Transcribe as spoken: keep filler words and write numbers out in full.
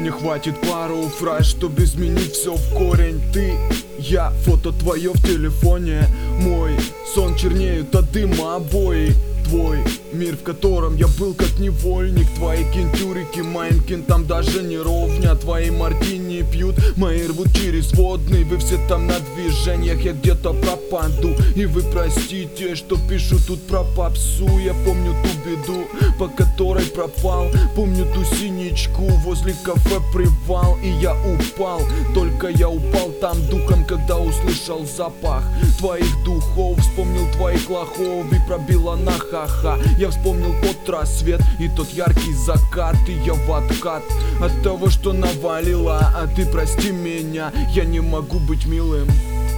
Мне хватит пару фраз, чтобы изменить все в корень. Ты, я, фото твое в телефоне. Мой сон чернеют от дыма обои. Твой мир, в котором я был как невольник. Твои кентюрики, майнкин, там даже не ровня. Твои мартини пьют, мои рвут через водный. Вы все там на движениях, я где-то пропаду. И вы простите, что пишу тут про попсу. Я помню ту беду, по которой пропал. Помню ту синичку возле кафе «Привал». И я упал, только я упал там духом, когда услышал запах твоих духов. Вспомнил твоих лохов и пробило на ха-ха. Я вспомнил тот рассвет и тот яркий закат. И я в откат от того, что навалило. А ты прости меня, я не могу быть милым.